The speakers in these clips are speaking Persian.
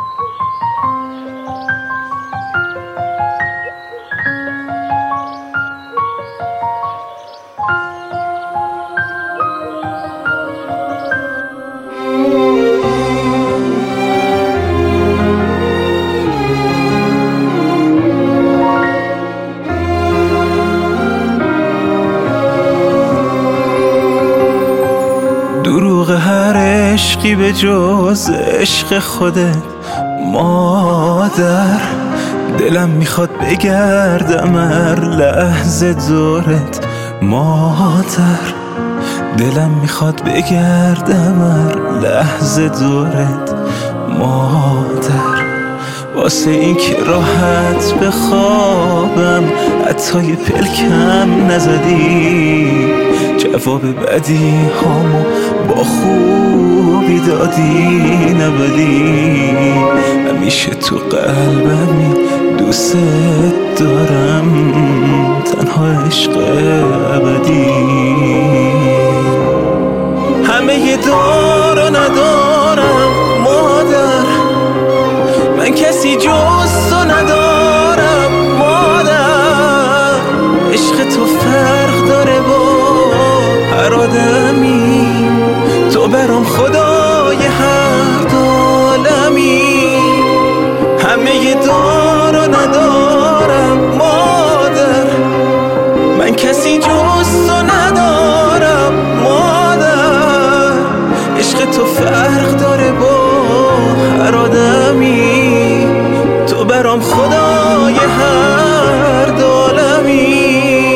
دروغ هر عشقی به جز عشق خودت مادر، دلم میخواد بگردم هر لحظه دورت مادر، دلم میخواد بگردم هر لحظه دورت مادر، واسه این که راحت بخوابم حتی یه پلکم نزدی، جواب بدی هامو با خوبی دادی نبدی، همیشه تو قلبمی دوست دارم تنها عشق ابدی. همه ی دار و ندارم مادر، من کسی جز تو ندارم مادر، عشق تو فرق داره با هر آدمی، تو برام خدای هر عالمی. همه ی دار و ندارم مادر، من کسی جز تو ندارم مادر، عشق تو فرق داره با هر آدمی، تو برام خدای هر عالمی.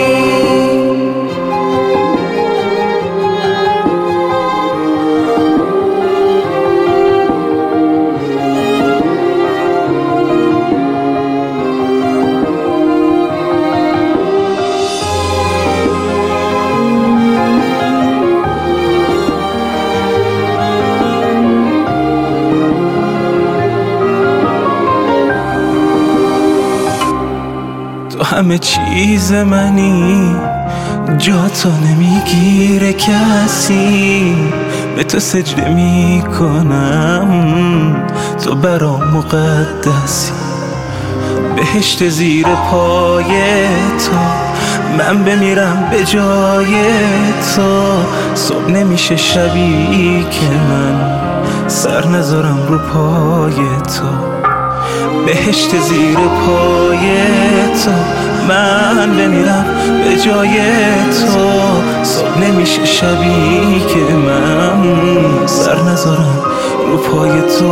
همه چیز منی، جاتو نمیگیره کسی، به تو سجده میکنم تو برام مقدسی، بهشت زیر پای تو من بمیرم به جای تو، صبح نمیشه شبی که من سر نذارم رو پای تو، بهشت زیر پای تو من بمیرم به جای تو، صبح نمیشه شبی که من سر نذارم رو پای تو.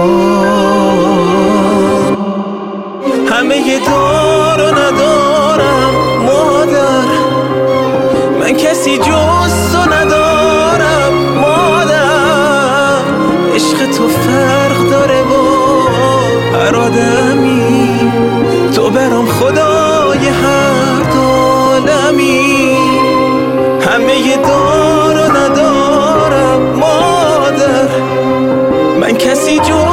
همه ی دار و ندارم مادر، من کسی جز تو ندارم مادر، عشق تو فرق داره با هر آدمی، تو برام خدای هر عالمی. همه ی دار و ندارم مادر، من کسی جز